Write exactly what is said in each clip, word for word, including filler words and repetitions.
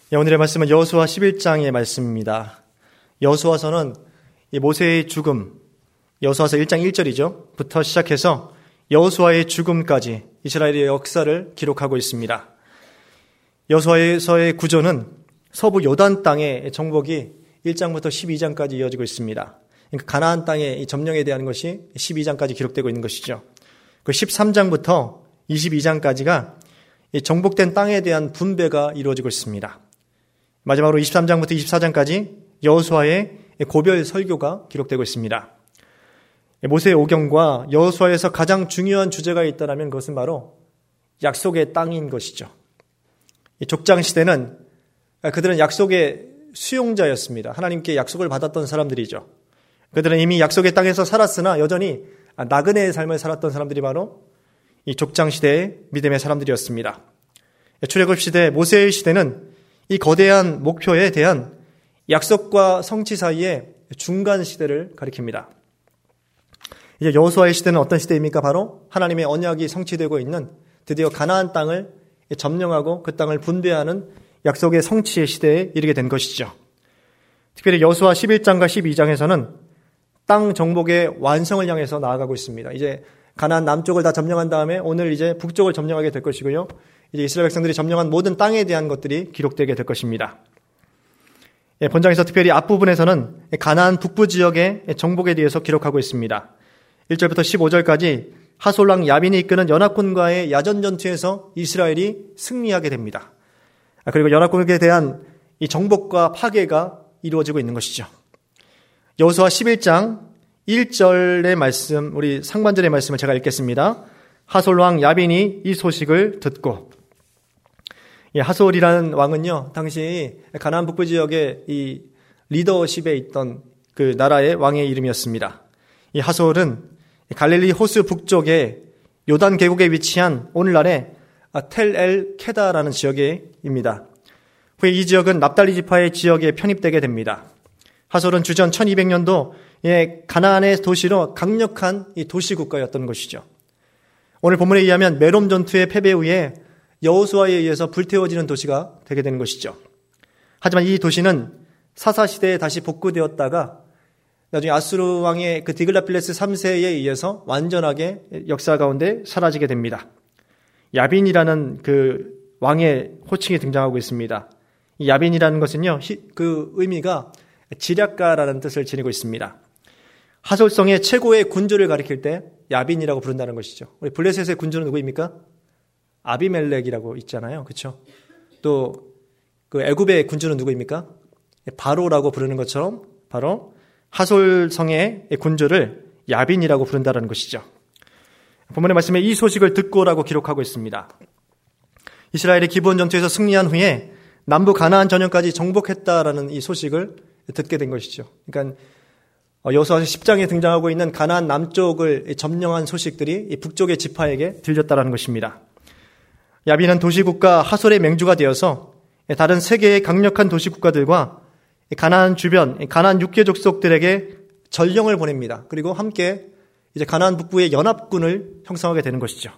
예, 오늘의 말씀은 여호수아 십일 장의 말씀입니다. 여호수아서는 모세의 죽음, 여호수아서 일 장 일 절이죠. 부터 시작해서 여호수아의 죽음까지 이스라엘의 역사를 기록하고 있습니다. 여호수아서의 구조는 서부 요단 땅의 정복이 일 장부터 십이 장까지 이어지고 있습니다. 그러니까 가나안 땅의 점령에 대한 것이 십이 장까지 기록되고 있는 것이죠. 그 십삼 장부터 이십이 장까지가 정복된 땅에 대한 분배가 이루어지고 있습니다. 마지막으로 이십삼 장부터 이십사 장까지 여호수아의 고별 설교가 기록되고 있습니다. 모세의 오경과 여호수아에서 가장 중요한 주제가 있다면 그것은 바로 약속의 땅인 것이죠. 족장 시대는 그들은 약속의 수용자였습니다. 하나님께 약속을 받았던 사람들이죠. 그들은 이미 약속의 땅에서 살았으나 여전히 나그네의 삶을 살았던 사람들이 바로 이 족장 시대의 믿음의 사람들이었습니다. 출애굽 시대, 모세의 시대는 이 거대한 목표에 대한 약속과 성취 사이의 중간 시대를 가리킵니다. 이제 여호수아의 시대는 어떤 시대입니까? 바로 하나님의 언약이 성취되고 있는 드디어 가나안 땅을 점령하고 그 땅을 분배하는 약속의 성취의 시대에 이르게 된 것이죠. 특별히 여호수아 십일 장과 십이 장에서는 땅 정복의 완성을 향해서 나아가고 있습니다. 이제 가나안 남쪽을 다 점령한 다음에 오늘 이제 북쪽을 점령하게 될 것이고요. 이제 이스라엘 백성들이 점령한 모든 땅에 대한 것들이 기록되게 될 것입니다. 예, 본장에서 특별히 앞부분에서는 가나안 북부 지역의 정복에 대해서 기록하고 있습니다. 일 절부터 십오 절까지 하솔 왕 야빈이 이끄는 연합군과의 야전 전투에서 이스라엘이 승리하게 됩니다. 그리고 연합군에 대한 이 정복과 파괴가 이루어지고 있는 것이죠. 여호수아 십일 장 일 절의 말씀, 우리 상반절의 말씀을 제가 읽겠습니다. 하솔 왕 야빈이 이 소식을 듣고, 예, 하솔이라는 왕은요, 당시 가나안 북부 지역의 이 리더십에 있던 그 나라의 왕의 이름이었습니다. 이 하솔은 갈릴리 호수 북쪽에 요단 계곡에 위치한 오늘날의 텔 엘 케다라는 지역입니다. 후에 이 지역은 납달리 지파의 지역에 편입되게 됩니다. 하솔은 주전 천이백 년도에 가나안의 도시로 강력한 이 도시국가였던 것이죠. 오늘 본문에 의하면 메롬 전투의 패배 후에 여호수아에 의해서 불태워지는 도시가 되게 되는 것이죠. 하지만 이 도시는 사사시대에 다시 복구되었다가 나중에 아수르 왕의 그 디글라필레스 삼 세에 의해서 완전하게 역사 가운데 사라지게 됩니다. 야빈이라는 그 왕의 호칭이 등장하고 있습니다. 이 야빈이라는 것은요, 그 의미가 지략가라는 뜻을 지니고 있습니다. 하솔성의 최고의 군주를 가리킬 때 야빈이라고 부른다는 것이죠. 우리 블레셋의 군주는 누구입니까? 아비멜렉이라고 있잖아요. 그렇죠? 또 그 애굽의 군주는 누구입니까? 바로라고 부르는 것처럼 바로 하솔성의 군주를 야빈이라고 부른다는 것이죠. 본문의 말씀에 이 소식을 듣고라고 기록하고 있습니다. 이스라엘이 기브온 전투에서 승리한 후에 남부 가나안 전역까지 정복했다라는 이 소식을 듣게 된 것이죠. 그러니까 여호수아 십 장에 등장하고 있는 가나안 남쪽을 점령한 소식들이 북쪽의 지파에게 들렸다라는 것입니다. 야빈은 도시국가 하솔의 맹주가 되어서 다른 세 개의 강력한 도시국가들과 가나안 주변, 가나안 육 개 족속들에게 전령을 보냅니다. 그리고 함께 이제 가나안 북부의 연합군을 형성하게 되는 것이죠.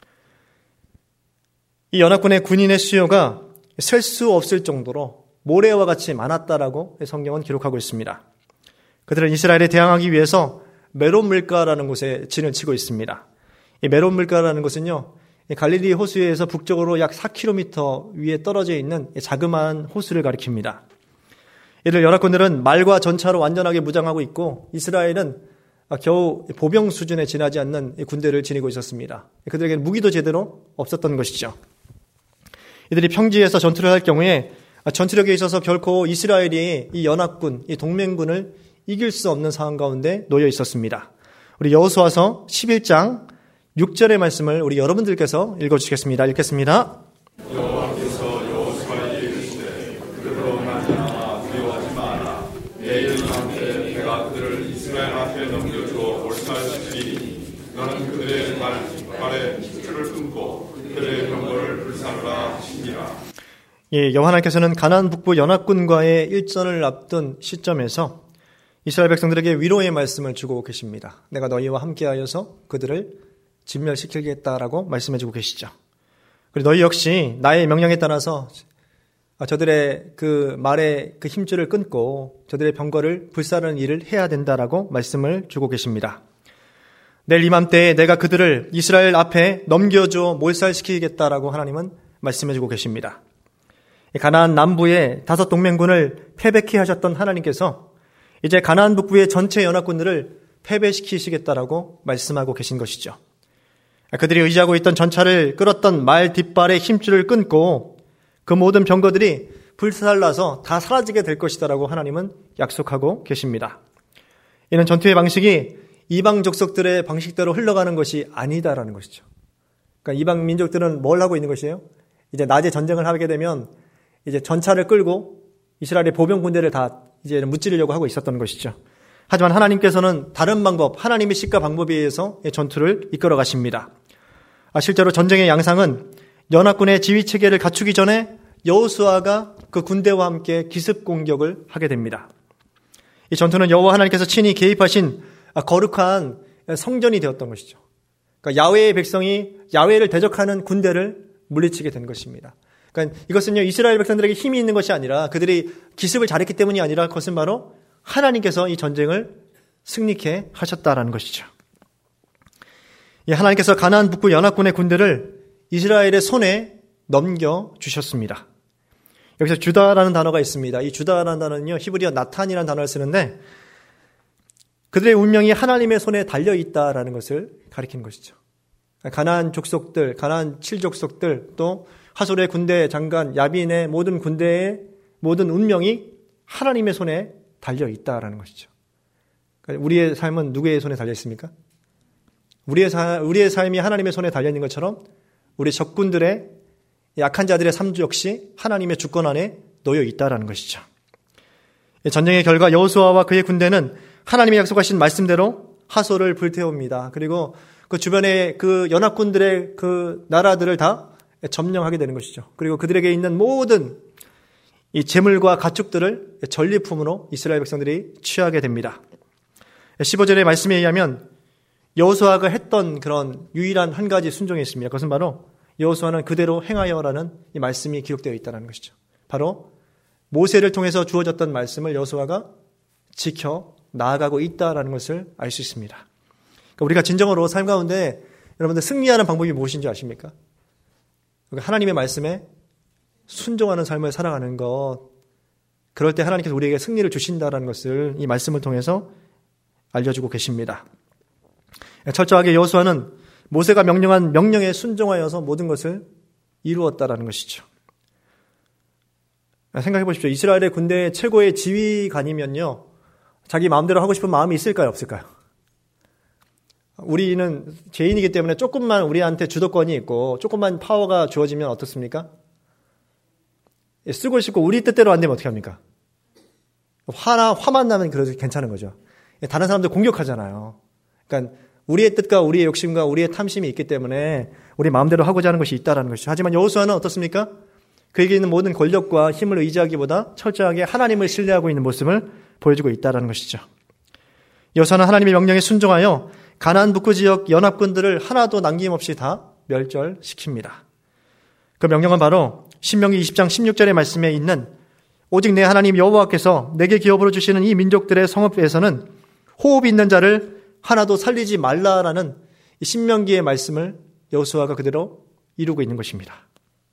이 연합군의 군인의 수요가 셀 수 없을 정도로 모래와 같이 많았다라고 성경은 기록하고 있습니다. 그들은 이스라엘에 대항하기 위해서 메론 물가라는 곳에 진을 치고 있습니다. 이 메론 물가라는 곳은요, 갈릴리 호수에서 북쪽으로 약 사 킬로미터 위에 떨어져 있는 자그마한 호수를 가리킵니다. 이들 연합군들은 말과 전차로 완전하게 무장하고 있고 이스라엘은 겨우 보병 수준에 지나지 않는 군대를 지니고 있었습니다. 그들에게는 무기도 제대로 없었던 것이죠. 이들이 평지에서 전투를 할 경우에 전투력에 있어서 결코 이스라엘이 이 연합군, 이 동맹군을 이길 수 없는 상황 가운데 놓여 있었습니다. 우리 여호수아서 십일 장 육 절의 말씀을 우리 여러분들께서 읽어주시겠습니다. 읽겠습니다. 여호와께서 여호수아에게 이르시되 그들로 말미암아 두려워하지 마라. 내일 밤에 내가 그들을 이스라엘 앞에 넘겨주어 몰살시키리니 너는 그들의 말, 발에 핏줄을 끊고 그들의 병거를 불사르라 하시니라. 예, 여호와께서는 가나안 북부 연합군과의 일전을 앞둔 시점에서 이스라엘 백성들에게 위로의 말씀을 주고 계십니다. 내가 너희와 함께하여서 그들을 진멸시키겠다라고 말씀해주고 계시죠. 그리고 너희 역시 나의 명령에 따라서 저들의 그 말의 그 힘줄을 끊고 저들의 병거를 불사르는 일을 해야 된다라고 말씀을 주고 계십니다. 내일 이맘때에 내가 그들을 이스라엘 앞에 넘겨줘 몰살시키겠다라고 하나님은 말씀해주고 계십니다. 가나안 남부의 다섯 동맹군을 패배케 하셨던 하나님께서 이제 가나안 북부의 전체 연합군들을 패배시키시겠다라고 말씀하고 계신 것이죠. 그들이 의지하고 있던 전차를 끌었던 말 뒷발의 힘줄을 끊고 그 모든 병거들이 불살라서 다 사라지게 될 것이다라고 하나님은 약속하고 계십니다. 이는 전투의 방식이 이방 족속들의 방식대로 흘러가는 것이 아니다라는 것이죠. 그러니까 이방 민족들은 뭘 하고 있는 것이에요? 이제 낮에 전쟁을 하게 되면 이제 전차를 끌고 이스라엘의 보병 군대를 다 이제 무찌르려고 하고 있었던 것이죠. 하지만 하나님께서는 다른 방법, 하나님의 식과 방법에 의해서 전투를 이끌어 가십니다. 실제로 전쟁의 양상은 연합군의 지휘 체계를 갖추기 전에 여호수아가 그 군대와 함께 기습 공격을 하게 됩니다. 이 전투는 여호와 하나님께서 친히 개입하신 거룩한 성전이 되었던 것이죠. 그러니까 야훼의 백성이 야훼를 대적하는 군대를 물리치게 된 것입니다. 그러니까 이것은요, 이스라엘 백성들에게 힘이 있는 것이 아니라 그들이 기습을 잘했기 때문이 아니라 그것은 바로 하나님께서 이 전쟁을 승리케 하셨다라는 것이죠. 하나님께서 가나안 북부 연합군의 군대를 이스라엘의 손에 넘겨주셨습니다. 여기서 주다라는 단어가 있습니다. 이 주다라는 단어는요, 히브리어 나탄이라는 단어를 쓰는데 그들의 운명이 하나님의 손에 달려있다라는 것을 가리키는 것이죠. 가나안 족속들, 가나안 칠족속들, 또 하솔의 군대 장관, 야빈의 모든 군대의 모든 운명이 하나님의 손에 달려있다라는 것이죠. 우리의 삶은 누구의 손에 달려있습니까? 우리의, 사, 우리의 삶이 하나님의 손에 달려있는 것처럼 우리 적군들의 약한 자들의 삶 역시 하나님의 주권 안에 놓여 있다라는 것이죠. 전쟁의 결과 여호수아와 그의 군대는 하나님이 약속하신 말씀대로 하솔을 불태웁니다. 그리고 그 주변의 그 연합군들의 그 나라들을 다 점령하게 되는 것이죠. 그리고 그들에게 있는 모든 이 재물과 가축들을 전리품으로 이스라엘 백성들이 취하게 됩니다. 십오 절의 말씀에 의하면 여호수아가 했던 그런 유일한 한 가지 순종이 있습니다. 그것은 바로 여호수아는 그대로 행하여라는 이 말씀이 기록되어 있다는 것이죠. 바로 모세를 통해서 주어졌던 말씀을 여호수아가 지켜 나아가고 있다는 것을 알 수 있습니다. 그러니까 우리가 진정으로 삶 가운데 여러분들 승리하는 방법이 무엇인지 아십니까? 하나님의 말씀에 순종하는 삶을 살아가는 것, 그럴 때 하나님께서 우리에게 승리를 주신다는 것을 이 말씀을 통해서 알려주고 계십니다. 철저하게 여호수아는 모세가 명령한 명령에 순종하여서 모든 것을 이루었다라는 것이죠. 생각해 보십시오. 이스라엘의 군대의 최고의 지휘관이면요, 자기 마음대로 하고 싶은 마음이 있을까요, 없을까요? 우리는 죄인이기 때문에 조금만 우리한테 주도권이 있고 조금만 파워가 주어지면 어떻습니까? 쓰고 싶고 우리 뜻대로 안 되면 어떻게 합니까? 화나 화만 나면 그래도 괜찮은 거죠. 다른 사람들 공격하잖아요. 그러니까 우리의 뜻과 우리의 욕심과 우리의 탐심이 있기 때문에 우리 마음대로 하고자 하는 것이 있다라는 것이죠. 하지만 여호수아는 어떻습니까? 그에게 있는 모든 권력과 힘을 의지하기보다 철저하게 하나님을 신뢰하고 있는 모습을 보여주고 있다라는 것이죠. 여호수아는 하나님의 명령에 순종하여 가나안 북부 지역 연합군들을 하나도 남김없이 다 멸절시킵니다. 그 명령은 바로 신명기 이십 장 십육 절의 말씀에 있는 오직 내 하나님 여호와께서 내게 기업으로 주시는 이 민족들의 성읍에서는 호흡이 있는 자를 하나도 살리지 말라라는 이 신명기의 말씀을 여호수아가 그대로 이루고 있는 것입니다.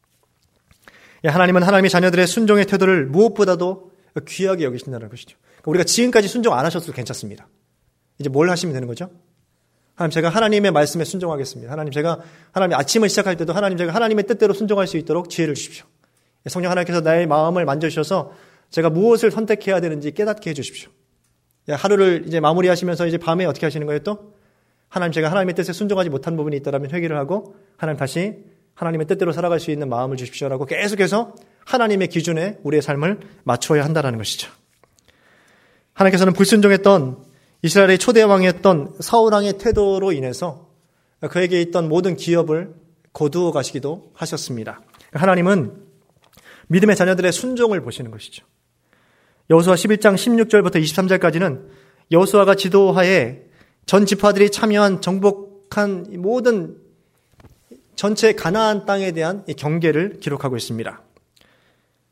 하나님은 하나님의 자녀들의 순종의 태도를 무엇보다도 귀하게 여기신다는 것이죠. 우리가 지금까지 순종 안 하셔도 괜찮습니다. 이제 뭘 하시면 되는 거죠? 하나님, 제가 하나님의 말씀에 순종하겠습니다. 하나님, 제가 하나님 아침을 시작할 때도 하나님, 제가 하나님의 뜻대로 순종할 수 있도록 지혜를 주십시오. 성령 하나님께서 나의 마음을 만져주셔서 제가 무엇을 선택해야 되는지 깨닫게 해주십시오. 하루를 이제 마무리하시면서 이제 밤에 어떻게 하시는 거예요 또? 하나님, 제가 하나님의 뜻에 순종하지 못한 부분이 있다면 회개를 하고 하나님 다시 하나님의 뜻대로 살아갈 수 있는 마음을 주십시오라고 계속해서 하나님의 기준에 우리의 삶을 맞추어야 한다는 것이죠. 하나님께서는 불순종했던 이스라엘의 초대 왕이었던 사울 왕의 태도로 인해서 그에게 있던 모든 기업을 거두어 가시기도 하셨습니다. 하나님은 믿음의 자녀들의 순종을 보시는 것이죠. 여호수아 십일 장 십육 절부터 이십삼 절까지는 여호수아가 지도하에 전 지파들이 참여한 정복한 모든 전체 가나안 땅에 대한 경계를 기록하고 있습니다.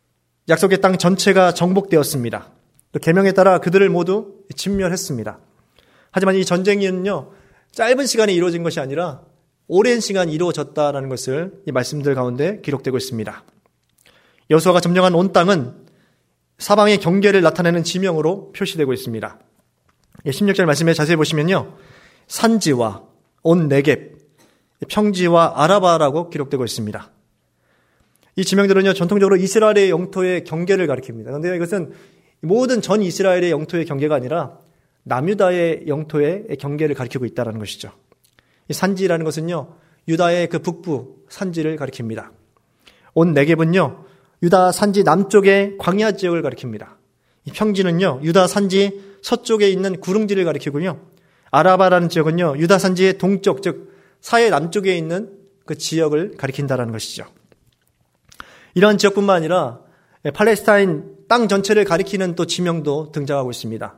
약속의 땅 전체가 정복되었습니다. 또 계명에 따라 그들을 모두 진멸했습니다. 하지만 이 전쟁이는요, 짧은 시간에 이루어진 것이 아니라 오랜 시간 이루어졌다는 것을 이 말씀들 가운데 기록되고 있습니다. 여호수아가 점령한 온 땅은 사방의 경계를 나타내는 지명으로 표시되고 있습니다. 십육 절 말씀에 자세히 보시면요, 산지와 온 네겝, 평지와 아라바라고 기록되고 있습니다. 이 지명들은요, 전통적으로 이스라엘의 영토의 경계를 가리킵니다. 그런데 이것은 모든 전 이스라엘의 영토의 경계가 아니라 남유다의 영토의 경계를 가리키고 있다는 것이죠. 이 산지라는 것은요, 유다의 그 북부 산지를 가리킵니다. 온 네겝은요, 유다 산지 남쪽의 광야 지역을 가리킵니다. 이 평지는요, 유다 산지 서쪽에 있는 구릉지를 가리키고요. 아라바라는 지역은요, 유다 산지의 동쪽, 즉 사해 남쪽에 있는 그 지역을 가리킨다는 것이죠. 이러한 지역뿐만 아니라 팔레스타인 땅 전체를 가리키는 또 지명도 등장하고 있습니다.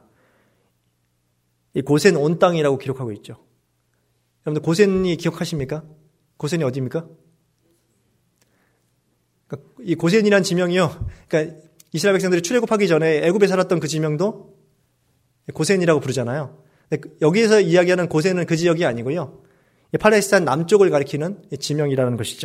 이 고센 온 땅이라고 기록하고 있죠. 여러분들 고센이 기억하십니까? 고센이 어디입니까? 그러니까 이 고센이란 지명이요, 그러니까 이스라엘 백성들이 출애굽하기 전에 애굽에 살았던 그 지명도 고센이라고 부르잖아요. 여기에서 이야기하는 고센은 그 지역이 아니고요, 팔레스타인 남쪽을 가리키는 지명이라는 것이죠.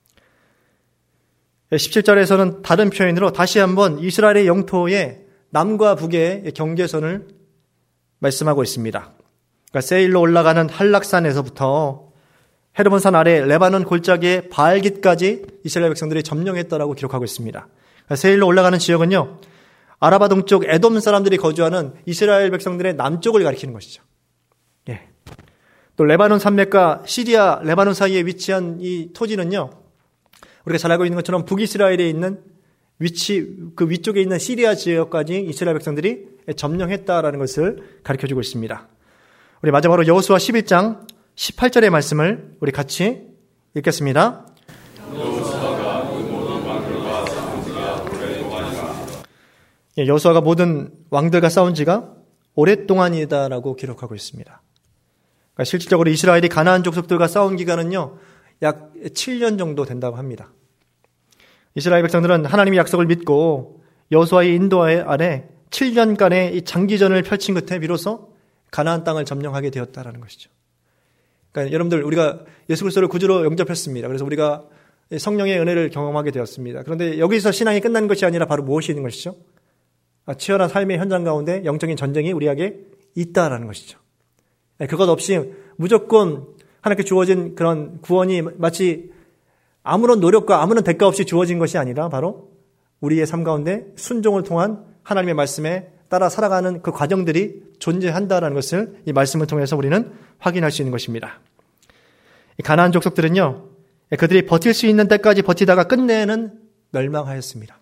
십칠 절에서는 다른 표현으로 다시 한번 이스라엘의 영토의 남과 북의 경계선을 말씀하고 있습니다. 그러니까 세일로 올라가는 한락산에서부터 헤르몬산 아래 레바논 골짜기의 바알깃까지 이스라엘 백성들이 점령했다라고 기록하고 있습니다. 그러니까 세일로 올라가는 지역은요, 아라바 동쪽 에돔 사람들이 거주하는 이스라엘 백성들의 남쪽을 가리키는 것이죠. 예. 또 레바논 산맥과 시리아, 레바논 사이에 위치한 이 토지는요, 우리가 잘 알고 있는 것처럼 북이스라엘에 있는 위치, 그 위쪽에 있는 시리아 지역까지 이스라엘 백성들이 점령했다라는 것을 가르쳐주고 있습니다. 우리 마지막으로 여호수아 십일 장 십팔 절의 말씀을 우리 같이 읽겠습니다. 여호수아가 그 모든 왕들과 싸운 지가 오랫동안이라. 예, 여호수아가 모든 왕들과 싸운 지가 오랫동안이다라고 기록하고 있습니다. 그러니까 실질적으로 이스라엘이 가나안 족속들과 싸운 기간은요, 약 칠 년 정도 된다고 합니다. 이스라엘 백성들은 하나님의 약속을 믿고 여호수아의 인도 아래 칠 년간의 이 장기전을 펼친 끝에 비로소 가나안 땅을 점령하게 되었다라는 것이죠. 그러니까 여러분들, 우리가 예수 그리스도를 구주로 영접했습니다. 그래서 우리가 성령의 은혜를 경험하게 되었습니다. 그런데 여기서 신앙이 끝난 것이 아니라 바로 무엇이 있는 것이죠? 치열한 삶의 현장 가운데 영적인 전쟁이 우리에게 있다라는 것이죠. 그것 없이 무조건 하나님께 주어진 그런 구원이 마치 아무런 노력과 아무런 대가 없이 주어진 것이 아니라 바로 우리의 삶 가운데 순종을 통한 하나님의 말씀에 따라 살아가는 그 과정들이 존재한다는 것을 이 말씀을 통해서 우리는 확인할 수 있는 것입니다. 가나안 족속들은요, 그들이 버틸 수 있는 때까지 버티다가 끝내는 멸망하였습니다.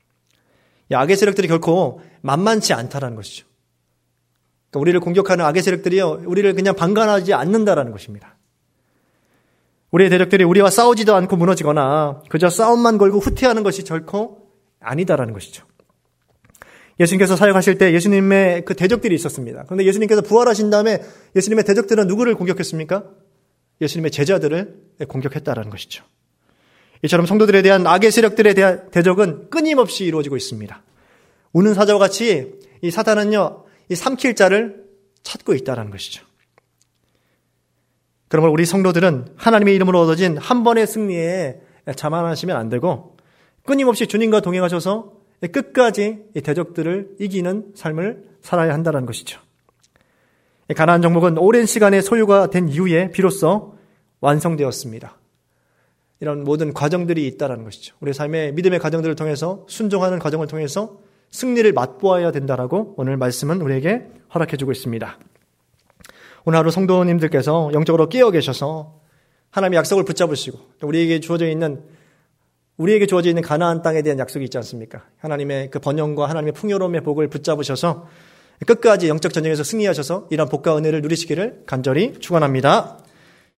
악의 세력들이 결코 만만치 않다라는 것이죠. 그러니까 우리를 공격하는 악의 세력들이요, 우리를 그냥 방관하지 않는다라는 것입니다. 우리의 대적들이 우리와 싸우지도 않고 무너지거나 그저 싸움만 걸고 후퇴하는 것이 결코 아니다라는 것이죠. 예수님께서 사역하실 때 예수님의 그 대적들이 있었습니다. 그런데 예수님께서 부활하신 다음에 예수님의 대적들은 누구를 공격했습니까? 예수님의 제자들을 공격했다라는 것이죠. 이처럼 성도들에 대한 악의 세력들에 대한 대적은 끊임없이 이루어지고 있습니다. 우는 사자와 같이 이 사탄은요, 이 삼킬 자를 찾고 있다라는 것이죠. 그러므로 우리 성도들은 하나님의 이름으로 얻어진 한 번의 승리에 자만하시면 안 되고 끊임없이 주님과 동행하셔서 끝까지 이 대적들을 이기는 삶을 살아야 한다는 것이죠. 가나안 정복은 오랜 시간의 소유가 된 이후에 비로소 완성되었습니다. 이런 모든 과정들이 있다는 것이죠. 우리 삶의 믿음의 과정들을 통해서 순종하는 과정을 통해서 승리를 맛보아야 된다라고 오늘 말씀은 우리에게 허락해주고 있습니다. 오늘 하루 성도님들께서 영적으로 깨어 계셔서 하나님의 약속을 붙잡으시고 우리에게 주어져 있는 우리에게 주어져 있는 가나안 땅에 대한 약속이 있지 않습니까? 하나님의 그 번영과 하나님의 풍요로움의 복을 붙잡으셔서 끝까지 영적 전쟁에서 승리하셔서 이런 복과 은혜를 누리시기를 간절히 축원합니다.